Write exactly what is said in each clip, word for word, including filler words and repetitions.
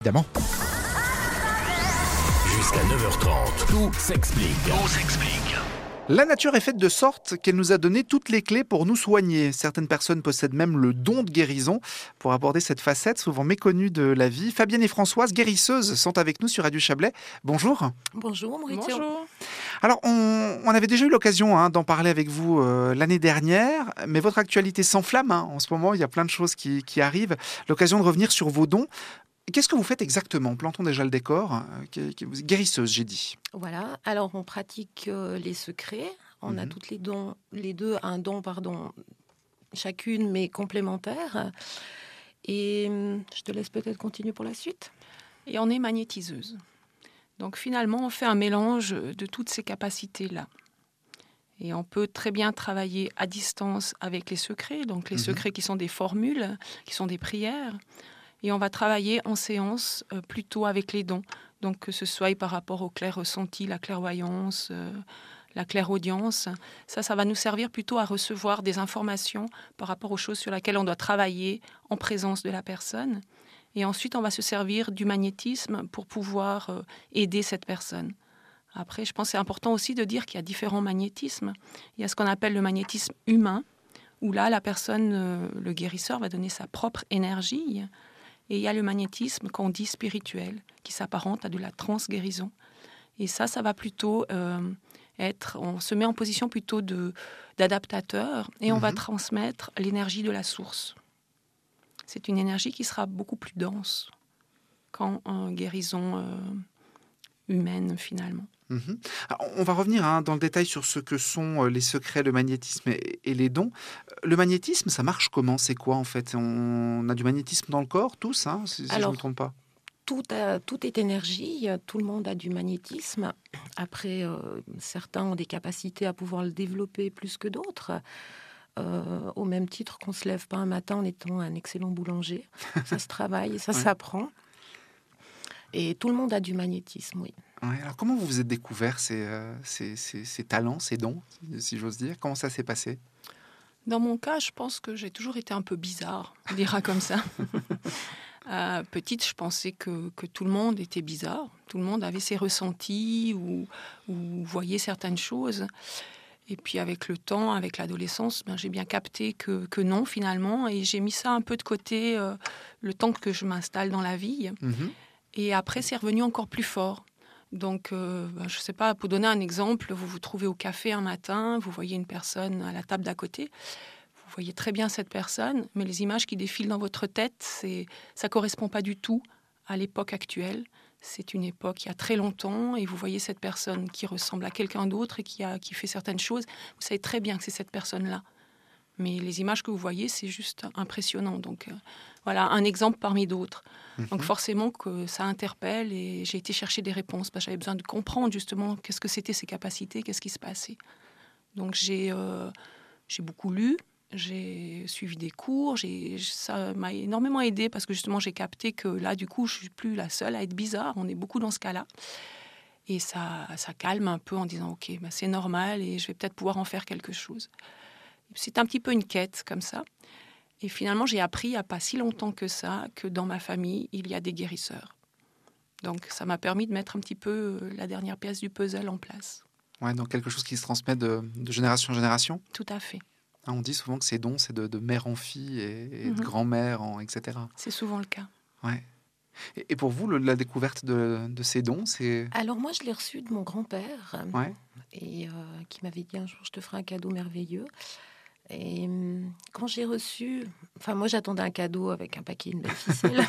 Évidemment. Jusqu'à neuf heures trente, tout s'explique. Tout s'explique. La nature est faite de sorte qu'elle nous a donné toutes les clés pour nous soigner. Certaines personnes possèdent même le don de guérison. Pour aborder cette facette souvent méconnue de la vie, Fabienne et Françoise, guérisseuses, sont avec nous sur Radio Chablais. Bonjour. Bonjour Maurizio. Bonjour. Alors, on, on avait déjà eu l'occasion hein, d'en parler avec vous euh, l'année dernière, mais votre actualité s'enflamme. Hein. En ce moment, il y a plein de choses qui, qui arrivent. L'occasion de revenir sur vos dons. Qu'est-ce que vous faites exactement ? Plantons déjà le décor. Guérisseuse, j'ai dit. Voilà, alors on pratique euh, les secrets. On mm-hmm. a toutes les, dons, les deux, un don, pardon, chacune, mais complémentaires. Et je te laisse peut-être continuer pour la suite. Et on est magnétiseuse. Donc finalement, on fait un mélange de toutes ces capacités-là. Et on peut très bien travailler à distance avec les secrets, donc les mm-hmm. secrets qui sont des formules, qui sont des prières. Et on va travailler en séance euh, plutôt avec les dons. Donc que ce soit par rapport au clair ressenti, la clairvoyance, euh, la clairaudience. Ça, ça va nous servir plutôt à recevoir des informations par rapport aux choses sur lesquelles on doit travailler en présence de la personne. Et ensuite, on va se servir du magnétisme pour pouvoir euh, aider cette personne. Après, je pense que c'est important aussi de dire qu'il y a différents magnétismes. Il y a ce qu'on appelle le magnétisme humain, où là, la personne, euh, le guérisseur, va donner sa propre énergie. Et il y a le magnétisme qu'on dit spirituel, qui s'apparente à de la transguérison. Et ça, ça va plutôt euh, être... On se met en position plutôt de, d'adaptateur et on mm-hmm. va transmettre l'énergie de la source. C'est une énergie qui sera beaucoup plus dense qu'en en guérison euh, humaine, finalement. Mmh. Alors, on va revenir hein, dans le détail sur ce que sont les secrets, le magnétisme et, et les dons. Le magnétisme, ça marche comment ? C'est quoi en fait ? On a du magnétisme dans le corps, tous, hein, si, si Alors, je ne me trompe pas. Tout, a, tout est énergie, tout le monde a du magnétisme. Après, euh, certains ont des capacités à pouvoir le développer plus que d'autres. Euh, au même titre qu'on ne se lève pas un matin en étant un excellent boulanger. Ça se travaille, ça ouais. s'apprend. Et tout le monde a du magnétisme, oui. Ouais, alors comment vous vous êtes découvert ces, euh, ces, ces, ces talents, ces dons, si j'ose dire ? Comment ça s'est passé ? Dans mon cas, je pense que j'ai toujours été un peu bizarre, on dira comme ça. euh, petite, je pensais que, que tout le monde était bizarre. Tout le monde avait ses ressentis ou, ou voyait certaines choses. Et puis avec le temps, avec l'adolescence, ben, j'ai bien capté que, que non, finalement. Et j'ai mis ça un peu de côté euh, le temps que je m'installe dans la vie. Mm-hmm. Et après, c'est revenu encore plus fort. Donc, euh, ben, je ne sais pas, pour donner un exemple, vous vous trouvez au café un matin, vous voyez une personne à la table d'à côté, vous voyez très bien cette personne, mais les images qui défilent dans votre tête, c'est, ça ne correspond pas du tout à l'époque actuelle. C'est une époque il y a très longtemps, et vous voyez cette personne qui ressemble à quelqu'un d'autre et qui, a, qui fait certaines choses. Vous savez très bien que c'est cette personne-là. Mais les images que vous voyez, c'est juste impressionnant. Donc, euh, voilà, un exemple parmi d'autres. Mmh. Donc, forcément, que ça interpelle et j'ai été chercher des réponses. Parce que j'avais besoin de comprendre, justement, qu'est-ce que c'était ces capacités, qu'est-ce qui se passait. Donc, j'ai, euh, j'ai beaucoup lu, j'ai suivi des cours. J'ai, ça m'a énormément aidée parce que, justement, j'ai capté que là, du coup, je ne suis plus la seule à être bizarre. On est beaucoup dans ce cas-là. Et ça, ça calme un peu en disant, OK, bah, c'est normal et je vais peut-être pouvoir en faire quelque chose. C'est un petit peu une quête comme ça. Et finalement, j'ai appris il n'y a pas si longtemps que ça, que dans ma famille, il y a des guérisseurs. Donc, ça m'a permis de mettre un petit peu la dernière pièce du puzzle en place. Ouais, donc quelque chose qui se transmet de, de génération en génération ? Tout à fait. Hein, on dit souvent que ces dons, c'est de, de mère en fille et, et mm-hmm. de grand-mère, en, et cetera. C'est souvent le cas. Ouais. Et, et pour vous, le, la découverte de, de ces dons, c'est... Alors moi, je l'ai reçu de mon grand-père, ouais. et euh, qui m'avait dit un jour, je te ferai un cadeau merveilleux. Et quand j'ai reçu... Enfin, moi, j'attendais un cadeau avec un paquet de ficelles.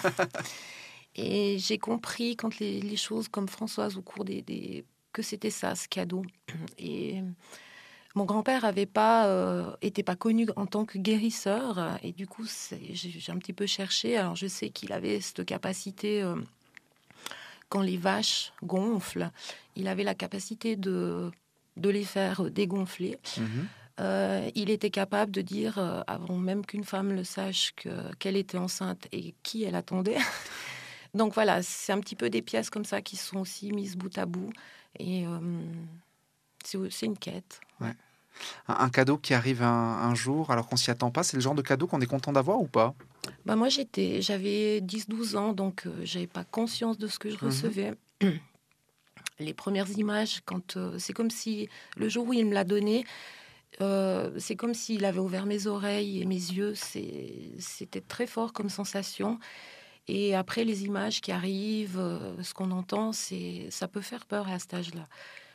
Et j'ai compris, quand les, les choses, comme Françoise, au cours des... des que c'était ça, ce cadeau. Et mon grand-père avait pas, euh, était pas connu en tant que guérisseur. Et du coup, c'est, j'ai, j'ai un petit peu cherché. Alors, je sais qu'il avait cette capacité... Euh, quand les vaches gonflent, il avait la capacité de, de les faire dégonfler. Mmh. Euh, il était capable de dire, euh, avant même qu'une femme le sache, que, qu'elle était enceinte et qui elle attendait. Donc voilà, c'est un petit peu des pièces comme ça qui sont aussi mises bout à bout. Et euh, c'est, c'est une quête. Ouais. Un, un cadeau qui arrive un, un jour alors qu'on s'y attend pas, c'est le genre de cadeau qu'on est content d'avoir ou pas? Bah, moi, j'étais, j'avais dix douze ans, donc euh, j'avais pas conscience de ce que je Mhm. recevais. Les premières images, quand euh, c'est comme si le jour où il me l'a donné, euh, c'est comme s'il avait ouvert mes oreilles et mes yeux. C'est, c'était très fort comme sensation. Et après, les images qui arrivent, euh, ce qu'on entend, c'est, ça peut faire peur à cet âge-là.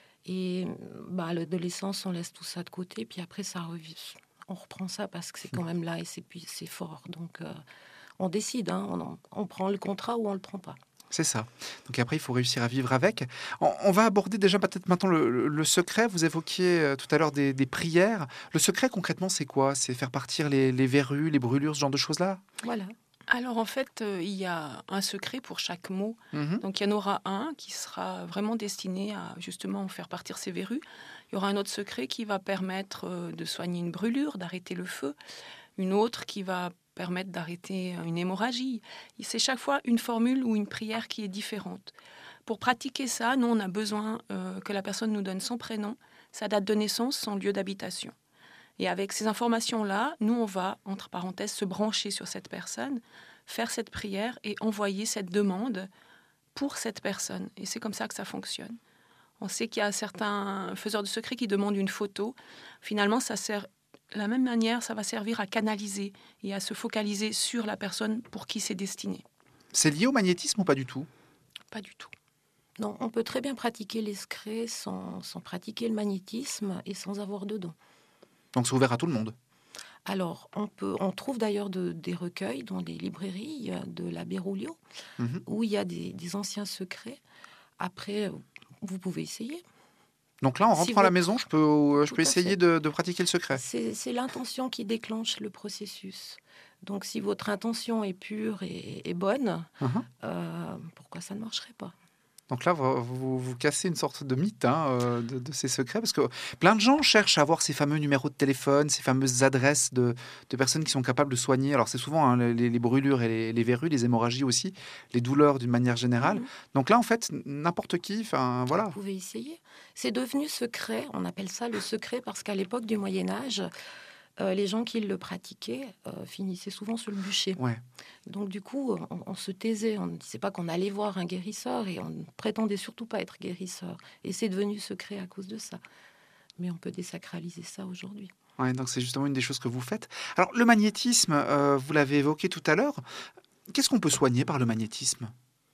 Et bah, à l'adolescence, on laisse tout ça de côté, puis après, ça revient. On reprend ça parce que c'est quand même là et c'est, puis c'est fort. Donc, euh, on décide, hein, on, en- on prend le contrat ou on le prend pas. C'est ça. Donc après, il faut réussir à vivre avec. On, on va aborder déjà peut-être maintenant le, le- le secret. Vous évoquiez euh, tout à l'heure des, des prières. Le secret, concrètement, c'est quoi? C'est faire partir les, les verrues, les brûlures, ce genre de choses-là? Voilà. Alors en fait, euh, il y a un secret pour chaque mot. Mhm. Donc il y en aura un qui sera vraiment destiné à justement faire partir ces verrues. Il y aura un autre secret qui va permettre euh, de soigner une brûlure, d'arrêter le feu. Une autre qui va permettre d'arrêter une hémorragie. Et c'est chaque fois une formule ou une prière qui est différente. Pour pratiquer ça, nous, on a besoin euh, que la personne nous donne son prénom, sa date de naissance, son lieu d'habitation. Et avec ces informations-là, nous, on va, entre parenthèses, se brancher sur cette personne, faire cette prière et envoyer cette demande pour cette personne. Et c'est comme ça que ça fonctionne. On sait qu'il y a certains faiseurs de secrets qui demandent une photo. Finalement, ça sert, de la même manière, ça va servir à canaliser et à se focaliser sur la personne pour qui c'est destiné. C'est lié au magnétisme ou pas du tout? Pas du tout. Non, on peut très bien pratiquer les secrets sans, sans pratiquer le magnétisme et sans avoir de dons. Donc c'est ouvert à tout le monde. Alors, on, peut, on trouve d'ailleurs de- des recueils dans les librairies euh, de la Bergoglio, Mhm. où il y a des, des anciens secrets. Après, euh, vous pouvez essayer. Donc là, en Si rentrant à la votre- maison, je peux, euh, je Tout peux à essayer fait. de, de pratiquer le secret. C'est c'est l'intention qui déclenche le processus. Donc, si votre intention est pure et, et bonne, Mhm. euh, pourquoi ça ne marcherait pas? Donc là, vous, vous, vous cassez une sorte de mythe hein, euh, de, de ces secrets, parce que plein de gens cherchent à avoir ces fameux numéros de téléphone, ces fameuses adresses de, de personnes qui sont capables de soigner. Alors c'est souvent hein, les, les brûlures et les, les verrues, les hémorragies aussi, les douleurs d'une manière générale. Mhm. Donc là, en fait, n'importe qui, enfin voilà. Vous pouvez essayer. C'est devenu secret. On appelle ça le secret parce qu'à l'époque du Moyen Âge, euh, les gens qui le pratiquaient euh, finissaient souvent sur le bûcher. Ouais. Donc du coup, on, on se taisait. On ne disait pas qu'on allait voir un guérisseur et on ne prétendait surtout pas être guérisseur. Et c'est devenu secret à cause de ça. Mais on peut désacraliser ça aujourd'hui. Ouais, donc c'est justement une des choses que vous faites. Alors le magnétisme, euh, vous l'avez évoqué tout à l'heure. Qu'est-ce qu'on peut soigner par le magnétisme?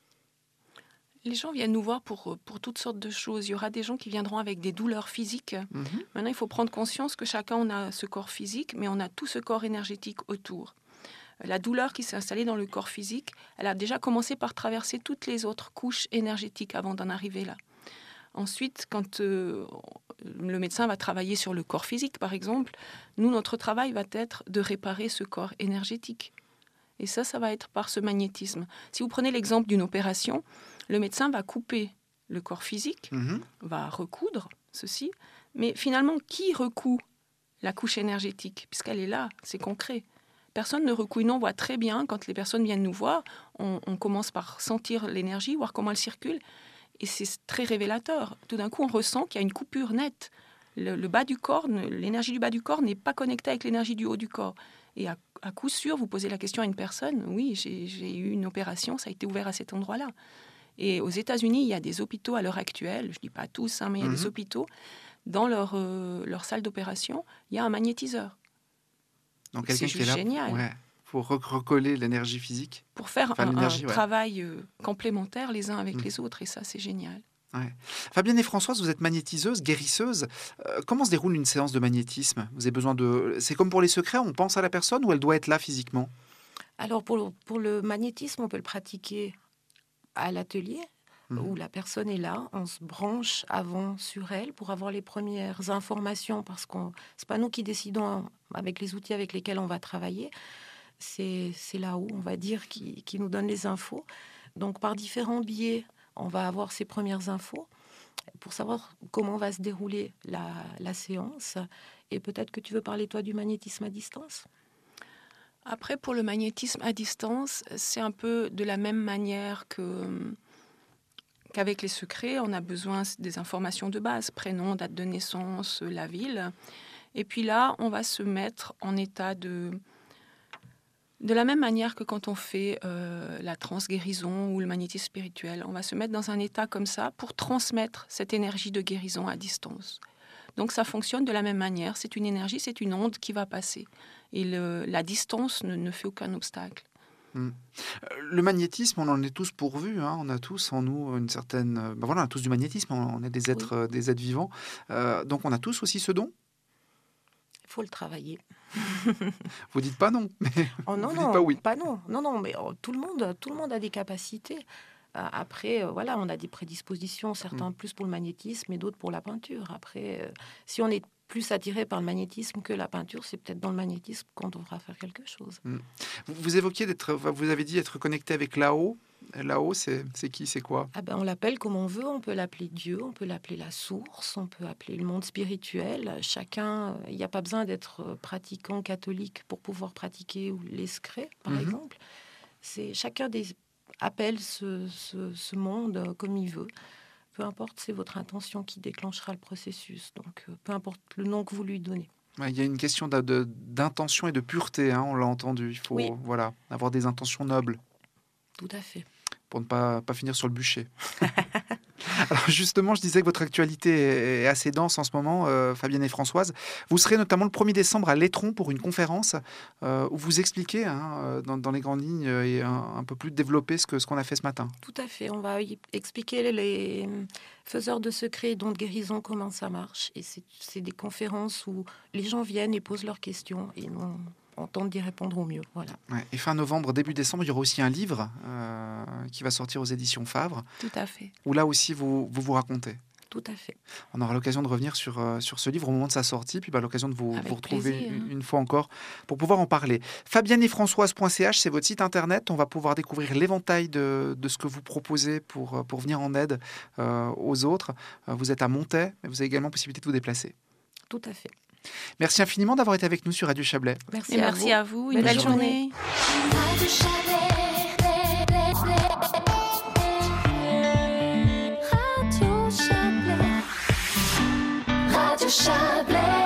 Les gens viennent nous voir pour, pour toutes sortes de choses. Il y aura des gens qui viendront avec des douleurs physiques. Mhm. Maintenant, il faut prendre conscience que chacun, on a ce corps physique, mais on a tout ce corps énergétique autour. La douleur qui s'est installée dans le corps physique, elle a déjà commencé par traverser toutes les autres couches énergétiques avant d'en arriver là. Ensuite, quand euh, le médecin va travailler sur le corps physique, par exemple, nous, notre travail va être de réparer ce corps énergétique. Et ça, ça va être par ce magnétisme. Si vous prenez l'exemple d'une opération, le médecin va couper le corps physique, Mhm. va recoudre ceci, mais finalement, qui recoud la couche énergétique? Puisqu'elle est là, c'est concret. Personne ne recoue. Nous, on voit très bien, quand les personnes viennent nous voir, on, on commence par sentir l'énergie, voir comment elle circule, et c'est très révélateur. Tout d'un coup, on ressent qu'il y a une coupure nette. Le, le bas du corps, ne- l'énergie du bas du corps n'est pas connectée avec l'énergie du haut du corps. Et à, à coup sûr, vous posez la question à une personne, oui, j'ai j'ai eu une opération, ça a été ouvert à cet endroit-là. Et aux États-Unis, il y a des hôpitaux à l'heure actuelle, je ne dis pas tous, hein, mais il y a Mhm. des hôpitaux, dans leur, euh, leur salle d'opération, il y a un magnétiseur Donc C'est quelqu'un qui est juste là génial. pour, ouais, pour rec- recoller l'énergie physique. pour faire Enfin, un, un l'énergie, ouais. travail euh, complémentaire les uns avec Mhm. les autres. Et ça, c'est génial. Fabienne et Françoise, vous êtes magnétiseuse, guérisseuse. Euh, comment se déroule une séance de magnétisme? Vous avez besoin de. C'est comme pour les secrets, on pense à la personne ou elle doit être là physiquement? Alors pour le, pour le magnétisme, on peut le pratiquer à l'atelier Mhm. où la personne est là, on se branche avant sur elle pour avoir les premières informations parce qu'on c'est pas nous qui décidons avec les outils avec lesquels on va travailler, c'est c'est là-haut, on va dire, qui, qui nous donne les infos. Donc par différents biais, on va avoir ces premières infos pour savoir comment va se dérouler la, la séance. Et peut-être que tu veux parler toi du magnétisme à distance? Après, pour le magnétisme à distance, c'est un peu de la même manière que, qu'avec les secrets. On a besoin des informations de base, prénom, date de naissance, la ville. Et puis là, on va se mettre en état de... De la même manière que quand on fait euh, la trans-guérison ou le magnétisme spirituel, on va se mettre dans un état comme ça pour transmettre cette énergie de guérison à distance. Donc ça fonctionne de la même manière. C'est une énergie, c'est une onde qui va passer. Et le, la distance ne, ne fait aucun obstacle. Mmh. Le magnétisme, on en est tous pourvus. Hein. On a tous en nous une certaine... Ben voilà, on a tous du magnétisme. On est des êtres, oui. des êtres vivants. Euh, donc on a tous aussi ce don. Il faut le travailler. Vous dites pas non, mais oh non, vous non, dites pas oui. Pas non, non, non, mais oh, tout le monde, tout le monde a des capacités. Euh, après, euh, voilà, on a des prédispositions, certains mmh. plus pour le magnétisme et d'autres pour la peinture. Après, euh, si on est plus attiré par le magnétisme que la peinture, c'est peut-être dans le magnétisme qu'on devra faire quelque chose. Mmh. Vous, vous évoquiez d'être, vous avez dit être connecté avec là-haut. Là-haut, c'est, c'est qui, c'est quoi? Ah ben, on l'appelle comme on veut, on peut l'appeler Dieu, on peut l'appeler la source, on peut appeler le monde spirituel. Chacun, il n'y a pas besoin d'être pratiquant catholique pour pouvoir pratiquer ou l'escret, par mmh. exemple. C'est, chacun des, appelle ce, ce, ce monde comme il veut. Peu importe, c'est votre intention qui déclenchera le processus. Donc, peu importe le nom que vous lui donnez. Il y a une question de, de, d'intention et de pureté, hein, on l'a entendu. Il faut oui. voilà, avoir des intentions nobles. Tout à fait. Pour ne pas, pas finir sur le bûcher. Alors justement, je disais que votre actualité est assez dense en ce moment, euh, Fabienne et Françoise. Vous serez notamment le premier décembre à l'Étron pour une conférence euh, où vous expliquez hein, dans, dans les grandes lignes et un, un peu plus développer ce, que, ce qu'on a fait ce matin. Tout à fait. On va y expliquer les faiseurs de secrets, dons de guérison, comment ça marche. Et c'est, c'est des conférences où les gens viennent et posent leurs questions et nous, on tente d'y répondre au mieux. Voilà. Ouais, et fin novembre, début décembre, il y aura aussi un livre euh, qui va sortir aux éditions Favre. Tout à fait. Où là aussi, vous vous, vous racontez. Tout à fait. On aura l'occasion de revenir sur, euh, sur ce livre au moment de sa sortie, puis bah, l'occasion de vous, vous retrouver plaisir, une, hein. une fois encore pour pouvoir en parler. fabienne et françoise point c h, c'est votre site internet. On va pouvoir découvrir l'éventail de, de ce que vous proposez pour, pour venir en aide euh, aux autres. Euh, vous êtes à Montaix, mais vous avez également possibilité de vous déplacer. Tout à fait. Merci infiniment d'avoir été avec nous sur Radio Chablais. Merci, et à, merci vous. à vous. Une belle, belle journée. journée. Radio Chablais. Radio Chablais. Radio Chablais.